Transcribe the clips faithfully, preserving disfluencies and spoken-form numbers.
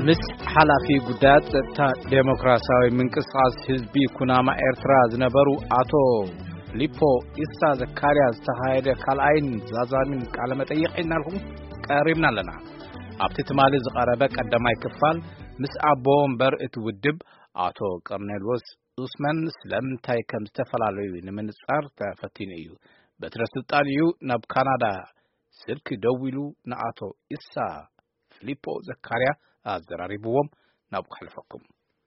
ምስ ሓላፊ ጉዳያት ጸጥታ ዴሞክራሲያዊ ምንቅስቃስ ህዝቢ ኩናማ ኤርትራ ዝነበሩ አቶ ፊሊፖ ኢሳ ዘካርያ ዝተካየደ ካልአይን ዛዛሚን ቃለ መጠይቅ እናልኩም ቀሪብና ኣለና ኣብቲ ትማሊ ዝቀረበ ቀዳማይ ክፋል ምስ ኣቦም በርእት ውድብ አቶ ቀርኔሎስ ኡስማን ስለምንታይ ከም ዝተፈላልዩ ንምንጻር ተፈቲኑ እዩ በትረ ስልጣን እዩ ናብ ካናዳ ስልክ ደውሉ ንአቶ ኢሳ ፊሊፖ ዘካርያ አዘራሪብዎም ናብ ከልፈኩም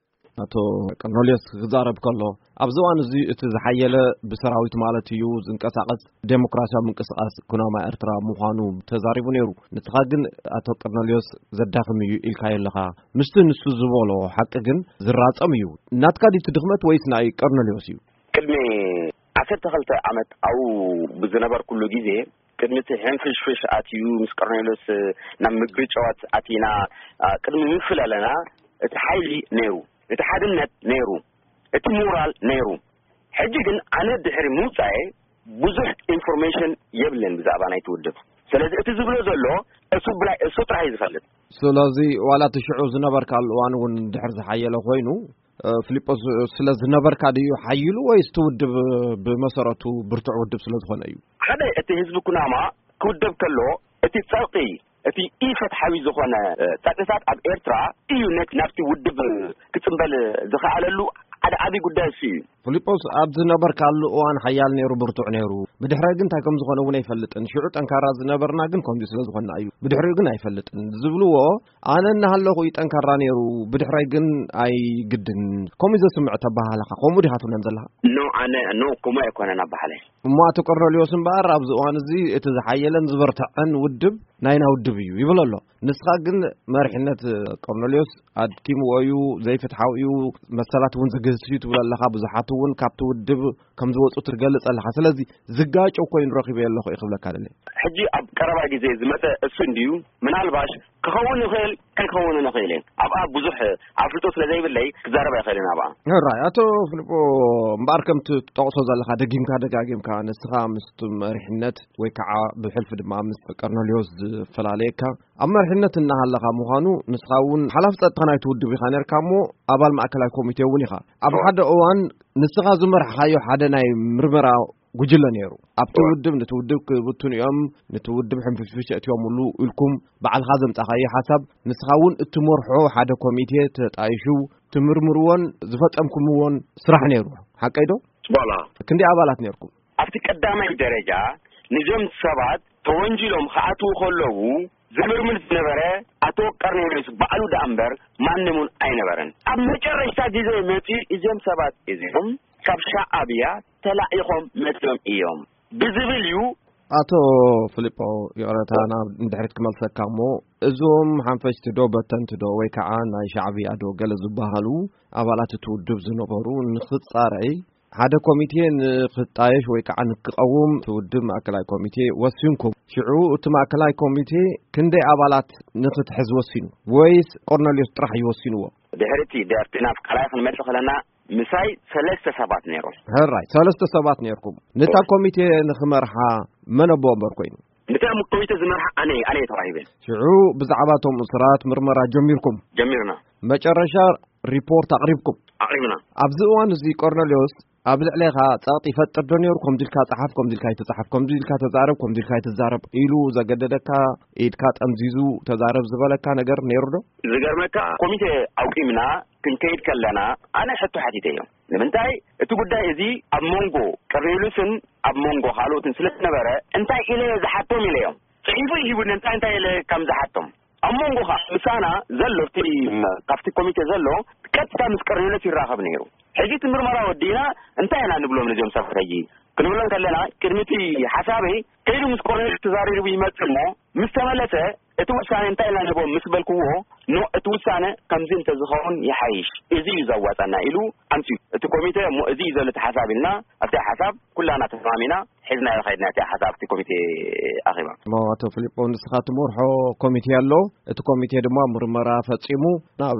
አቶ ቀርኔሎስ ዝዛረብ ከሎ ኣብዘዋን እዚ እቲ ዝሓየለ ብሰራዊት ማለት እዩ ዝንቀሳቀስ ዴሞክራሲያዊ ምንቅስቃስ ኩናማ ኤርትራ ምዃኑ ተዛሪቡ ነይሩ ንስኻ ግን አቶ ቀርኔሎስ ዘዳኽም እዩ ኢልካ የለኻ ምስቲ ንሱ ዝበሎ ሓቂ ግን ዝራጸም እዩ ናትካ ዲቲ ድኽመት ወይስ ናይ ቀርኔሎስ እዩ ቅድሚ ዓሰርተ ክልተ ዓመት አው ብዝነበር ኩሉ ጊዜ ቅድሚት ሕንፍሽፍሽ አትዩ ምስ ቀርኔሎስ ናብ ምግቢ ጨዋት አቲና ቅድሚ ምፍለለና እቲ ሓይሊ ነይሩ እቲ ሓድነት ነይሩ እቲ ሞራል ነይሩ ሕጂ ግን ኣነ ድሕሪ ምውፃኤ ብዙሕ ኢንፎርሜሽን የብለን ብዛዕባ ናይቲ ውድብ ስለዚ እቲ ዝብሎ ዘሎ እሱ ብላይ እሱ ጥራይ ዝፈልጥ ስለዚ ዋላ ትሽዑ ዝነበርካል እዋን እውን ድሕሪ ዝሓየለ ኮይኑ ፊሊጶስ ስለ ዝነበርካ ድዩ ሓይሉ ወይስ ትውድብ ብመሰረቱ ብርቱዕ ውድብ ስለ ዝኾነ እዩ ሓደ እቲ ህዝቢ ኩናማ ክውድብ ከሎ እቲ ፀቕጢ እቲ ኢፍትሓዊ ዝኾነ ፀቅጥታት ኣብ ኤርትራ እዩ ናብቲ ውድብ ክፅምበል ዝኽኣለሉ ሓደ ዓብይ ጉዳይ እሱ እዩ ፊሊጶስ ኣብ ዝነበርካሉ እዋን ሓያል ነይሩ ብርቱዕ ነይሩ ብድሕሪ ግን እንታይ ከም ዝኾነ እውን ኣይፈልጥን ሽዑ ጠንካራ ዝነበርና ግን ከምዚ ስለ ዝኾነ እዩ ብድሕሪ ግን ኣይፈልጥን ዝብልዎ ኣነ እናሃለኹ ጠንካራ ነይሩ ብድሕሪ ግን ኣይግድን ከምኡ ዘስምዕ ተባሃለኻ ከምኡ ዲኻ ትብለን ዘለኻ ኖ ኣነ ኖ ከምኡ ኣይኮነን ኣባሃለ እሞ ኣቶ ቀርኔሎስ እምበኣር ኣብዚ እዋን እዚ እቲ ዝሓየለን ዝበርትዐን ውድብ ናይና ውድብ እዩ ይብል ኣሎ ንስኻ ግን መሪሕነት ቀርኔሎስ ኣድኪምዎ እዩ ዘይፍትሓዊ እዩ መሰላት እውን ዝግህስ እዩ ትብል ኣለኻ ብዙሓት እውን ካብቲ ውድብ ከም ዝወፁ ትገልጽ ኣለኻ ስለዚ ዝጋጮ ኮይኑ ረኺበ ኣለኹ ይኽብለካ ደለ ሕጂ ኣብ ቀረባ ግዜ ዝመፀ እሱ እንድዩ ምናልባሽ ክኸውን ይኽእል ከይኸውን ይኽእል ኣብኣ ብዙሕ ኣፍልጦ ስለዘይብለይ ክዛረብ ኣይኽእልን ኣብኣ ራይ ኣቶ ፊሊጶ እምበኣር ከምቲ ጠቕሶ ዘለኻ ደጊምካ ደጋጊምካ ንስኻ ምስቲ መሪሕነት ወይ ከዓ ብሕልፊ ድማ ምስ ቀርኔሎስ ዝፈላለየካ ኣብ መሪሕነት እናሃለኻ ምዃኑ ንስኻ እውን ሓላፊ ፀጥታ ናይቲ ውድብ ኢኻ ነርካ እሞ ኣባል ማእከላይ ኮሚቴ እውን ኢኻ ኣብ ሓደ እዋን ንስኻ ዝመርሕኻዮ ሓደ ናይ ምርመራ ጉጅለ ነይሩ ኣብቲ ውድብ ነቲ ውድብ ክብቱን እዮም ነቲ ውድብ ሕንፍሽፍሽ እትዮምሉ ኢልኩም በዓልኻ ዘምፃኻዮ ሓሳብ ንስኻ እውን እትመርሖ ሓደ ኮሚቴ ተጣይሹ ትምርምርዎን ዝፈፀምኩምዎን ስራሕ ነይሩ ሓቀይ ዶ ዋላ ክንደይ ኣባላት ነርኩም ኣብቲ ቀዳማይ ደረጃ ንዞም ሰባት ተወንጅሎም ከኣትዉ ከለዉ ዝምርምር ዝነበረ አቶ ቀርኔሎስ በዓሉ ዳእምበር ማንሙን ኣይነበረን ኣብ መጨረሻ ግዜ መፂ እዞም ሰባት እዚኦም ካብ ሻዕብያ ተላኢኾም መፅኦም እዮም ብዝብል እዩ አቶ ፊሊጶ ይቕረታና እንድሕሪት ክመልሰካ እሞ እዞም ሓንፈሽቲ ዶ በተንቲ ዶ ወይ ከዓ ናይ ሻዕብያ ዶ ገለ ዝበሃሉ ኣባላት እቲ ውድብ ዝነበሩ ንኽፃረይ ሓደ ኮሚቴ ንኽጣየሽ ወይ ከዓ ንክቐውም ትውድብ ማእከላይ ኮሚቴ ወሲንኩም ሽዑ እቲ ማእከላይ ኮሚቴ ክንደይ ኣባላት ንኽትሕዝ ወሲኑ ወይስ ቀርኔሎስ ጥራሕ ይወሲንዎ ድሕርቲ ደርቲና ፍቃላይ ክንመልስ ከለና ምሳይ ሰለስተ ሰባት ነይሩ ህራይ ሰለስተ ሰባት ነይርኩም ነታ ኮሚቴ ንኽመርሓ መን ኣቦ እምበር ኮይኑ ነታ ኮሚቴ ዝመርሓ ኣነ ኣነ ተዋሂበ ሽዑ ብዛዕባ ቶም እስራት ምርመራ ጀሚርኩም ጀሚርና መጨረሻ ሪፖርት ኣቕሪብኩም ኣቕሪብና ኣብዚ እዋን እዚ ቀርኔሎስ ኣብ ልዕሊኻ ፀቕጢ ይፈጥር ዶ ነይሩ ከም ድልካ ፀሓፍ ከም ድልካ ይተፀሓፍ ከም ድልካ ተዛረብ ከም ድልካ ይተዛረብ ኢሉ ዘገደደካ ኢድካ ጠምዚዙ ተዛረብ ዝበለካ ነገር ነይሩ ዶ ዝገርመካ ኮሚቴ ኣውቂምና ክንከይድ ከለና ኣነ ሕቶ ሓቲተ እዮም ንምንታይ እቲ ጉዳይ እዚ ኣብ ሞንጎ ቀርኔሎስን ኣብ ሞንጎ ካልኦትን ስለዝነበረ እንታይ ኢለ ዝሓቶም ኢለዮም ፅሒፉ ይሂቡን እንታይ እንታይ ኢለ ከም ዝሓቶም ኣብ ሞንጎኻ ምሳና ዘሎ እቲ ካብቲ ኮሚቴ ዘሎ ቀጥታ ምስ ቀርኔሎስ ይራኸብ ነይሩ ሕጂ እቲ ምርመራ ወዲና እንታይ ኢና ንብሎም ነዚኦም ሰባት ሕጂ ክንብሎም ከለና ቅድሚቲ ሓሳበይ ከይዱ ምስ ቀርኔሎስ ተዛሪቡ ይመጽ እሞ ምስ ተመለሰ እቲ ውሳነ እንታይ ኢና ንቦም ምስ በልክዎ ኖ እቲ ውሳነ ከምዚ እንተዝኸውን ይሓይሽ እዚ እዩ ዘዋፀና ኢሉ ኣምፅኡ እቲ ኮሚቴ እሞ እዚ እዩ ዘሎ እቲ ሓሳብ ኢልና ኣብቲ ሓሳብ ኩላና ተስማሚና ሒዝና ከይድና እቲ ሓሳብ እቲ ኮሚቴ ኣኺባ ሞ ኣቶ ፊሊጶ ንስኻ ትመርሖ ኮሚቴ ኣሎ እቲ ኮሚቴ ድማ ምርመራ ፈፂሙ ናብ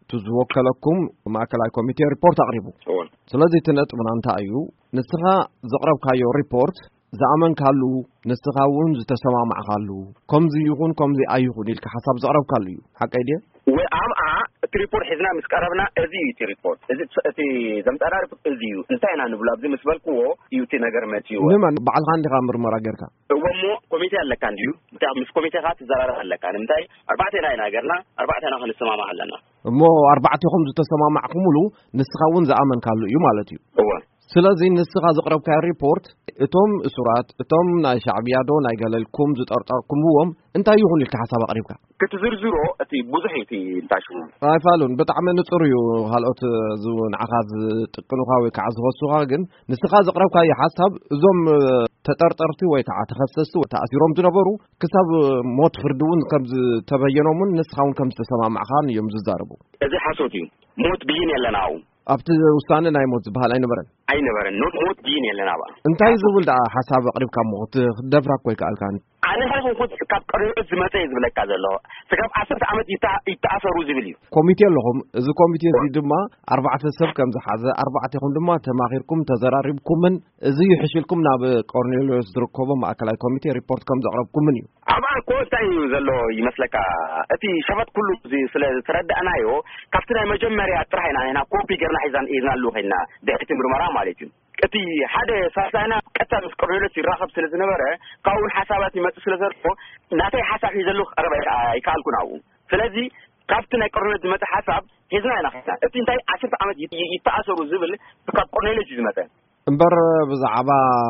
ትዝወከለኩም ማእከላይ ኮሚቴ ሪፖርት ኣቕሪቡ ስለዚ እቲ ነጥብና እንታይ እዩ ንስኻ ዘቕረብካዮ ሪፖርት ዝኣመንካሉ ንስኻ እውን ዝተሰማማዕካሉ ከምዚ ይኹን ከምዚ ኣይኹን ኢልካ ሓሳብ ዘቕረብካሉ እዩ ሓቀይ ድየ ወይ ኣብኣ الريبورت حزنا مسقربنا ازي تي ريبورت ازي تي زمطرا ريبورت ازي انتينا نبلا بزي مسبلكو يوتي نغير ماتيو نما بعد عندي غامر مراغركا ومو كوميتي الله كانديو بتاع مش كوميتي خاط زرار الله كان انتي اربعتنا نغيرنا اربعتنا خنسما ما حلنا مو اربعتكم تسمع معكم له نسخاون زعمن قالوا يو مالتي هو ስለዚህ ንስኻ ዝቕረብካ ሪፖርት እቶም እሱራት እቶም ናይ ሻዕብያ ዶ ናይ ገለልኩም ዝጠርጠርኩምዎም እንታይ ይኹን ኢልካ ሓሳብ ኣቕሪብካ ክትዝርዝሮ እቲ ብዙሕ እቲ እንታሽሙ ኣይፋሉን ብጣዕሚ ንጹር እዩ ካልኦት ንዓኻ ዝጥቅኑኻ ወይ ከዓ ዝወሱኻ ግን ንስኻ ዝቕረብካዮ ሓሳብ እዞም ተጠርጠርቲ ወይ ከዓ ተኸሰስቲ ተኣሲሮም ዝነበሩ ክሳብ ሞት ፍርዲ እውን ከም ዝተበየኖምን ንስኻ እውን ከም ዝተሰማማዕኻን እዮም ዝዛረቡ እዚ ሓሶት እዩ ሞት ብይን የለናው ኣብቲ ውሳነ ናይ ሞት ዝበሃል ኣይነበረን ኣይነበረን ኖት ሞት ብይን የለና ባ እንታይ ዝብል ዳ ሓሳብ ኣቕሪብካ ሞት ክደፍራ ኮይ ከኣልካ ኣነ ኸይኹን ኩት ካብ ቀሪኡ ዝመፀ ዝብለካ ዘሎ ስጋብ ዓሰርተ ዓመት ይተኣሰሩ ዝብል እዩ ኮሚቴ ኣለኹም እዚ ኮሚቴ እዚ ድማ ኣርባዕተ ሰብ ከም ዝሓዘ ኣርባዕተ ይኹን ድማ ተማኺርኩም ተዘራሪብኩምን እዚ ይሕሽልኩም ናብ ቆርኔሌዎስ ዝርከቦ ማእከላዊ ኮሚቴ ሪፖርት ከም ዘቕረብኩምን እዩ ኣብኣ እኮ እንታይ እዩ ዘሎ ይመስለካ እቲ ሸፈት ኩሉ ስለ ዝተረዳእናዮ ካብቲ ናይ መጀመርያ ጥራሕ ኢና ንሕና ኮፒ ገርና ሒዛን ሒዝናሉ ኸይና ድሕቲ ምርመራ ማለት እዩ እቲ ሓደ ሳሳና ቀጥታ ምስ ቆርኔሌዎስ ይራኸብ ስለ ዝነበረ ካብኡን ሓሳባት ይመፅእ ስለ ዘርፎ ናተይ ሓሳብ ሒዘሉ ቀረበ ኣይከኣልኩን ኣብኡ ስለዚ ካብቲ ናይ ቆርኔሌዎስ ዝመፀ ሓሳብ ሒዝና ኢና ኸይና እቲ እንታይ ዓሰርተ ዓመት ይተኣሰሩ ዝብል ካብ ቆርኔሌዎስ እዩ ዝመፀ እምበር ብዛዕባ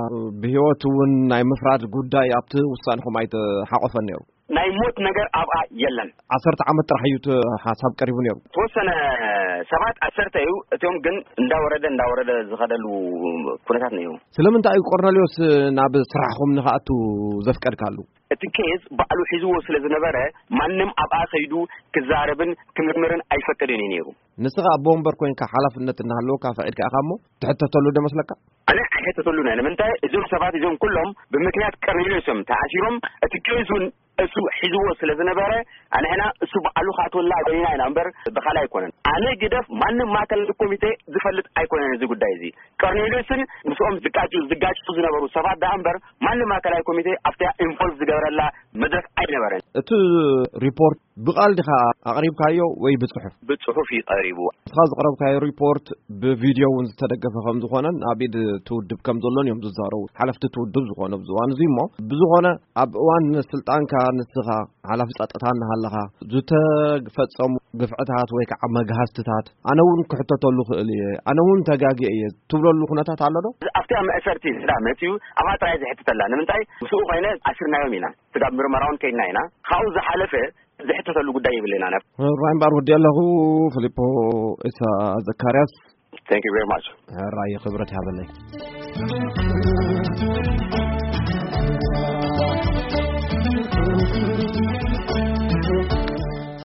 ብሂወት እውን ናይ ምፍራድ ጉዳይ ኣብቲ ውሳንኹም ኣይተሓቆፈን ነይሩ ናይ ሞት ነገር ኣብኣ የለን ዓሰርተ ዓመት ጥራሕ እዩ ሓሳብ ቀሪቡ ነይሩ ተወሰነ ሰባት ዓሰርተ እዩ እቲኦም ግን እንዳወረደ እንዳወረደ ዝኸደሉ ኩነታት ነይሩ ስለምንታይ እዩ ቆርኔሌዎስ ናብ ስራሕኹም ንኽኣቱ ዘፍቀድካሉ እቲ ኬዝ ባዕሉ ሒዝዎ ስለ ዝነበረ ማንም ኣብኣ ከይዱ ክዛረብን ክምርምርን ኣይፈቀድን እዩ ነይሩ ንስኻ ኣቦ ወንበር ኮይንካ ሓላፍነት እናሃለወካ ፈቒድካ ኢኻ እሞ ትሕተተሉ ዶ መስለካ ኣነ ኣይሕተተሉን እየ ንምንታይ እዞም ሰባት እዞም ኩሎም ብምክንያት ቆርኔሌዎስ እዮም ተኣሲሮም እቲ ኬዙን እሱ ሒዝዎ ስለ ዝነበረ ኣንሕና እሱ ባዕሉ ካኣትወላ ደኒና ኢና እምበር ብኻልእ ኣይኮነን ኣነ ግደፍ ማንም ማእከል ኮሚቴ ዝፈልጥ ኣይኮነን እዚ ጉዳይ እዚ ቆርኔሌዎስን ምስኦም ዝጋጩ ዝጋጩ ዝነበሩ ሰባት ዳ እምበር ማንም ማእከላዊ ኮሚቴ ኣብታ ኢንቮልቭ ዝገበረላ መድረክ ኣይነበረን እቲ ሪፖርት ብቓል ዲኻ ኣቕሪብካዮ ወይ ብፅሑፍ ብፅሑፍ እዩ ቀሪቡ ንስኻ ዝቕረብካዮ ሪፖርት ብቪድዮ እውን ዝተደገፈ ከም ዝኾነን ኣብ ኢድ ትውድብ ከም ዘሎን እዮም ዝዛረቡ ሓለፍቲ ትውድብ ዝኾነ ብዝዋን እዚ እሞ ብዝኾነ ኣብ እዋን ስልጣንካ ንስኻ ሓላፊ ፀጥታ እናሃለኻ ዝተፈፀሙ ግፍዕታት ወይ ከዓ መግሃዝትታት ኣነ እውን ክሕተተሉ ክእል እየ ኣነ እውን ተጋጊአ እየ ትብለሉ ኩነታት ኣሎ ዶ ኣብቲ ኣብ መእሰርቲ ዝዳመት እዩ ኣብኣ ጥራይ ዝሕትተላ ንምንታይ ምስኡ ኮይነ ኣሲርናዮም ኢና ስጋብ ምርመራውን ከይድና ኢና ካብኡ ዝሓለፈ ዝሕተተሉ ጉዳይ ይብለና ነፍ ራይ እምበር ወዲ ኣለኹ ፊሊፖ ኢሳ ዘካርያስ Thank you very much. ራይ ክብረት ይሃበለይ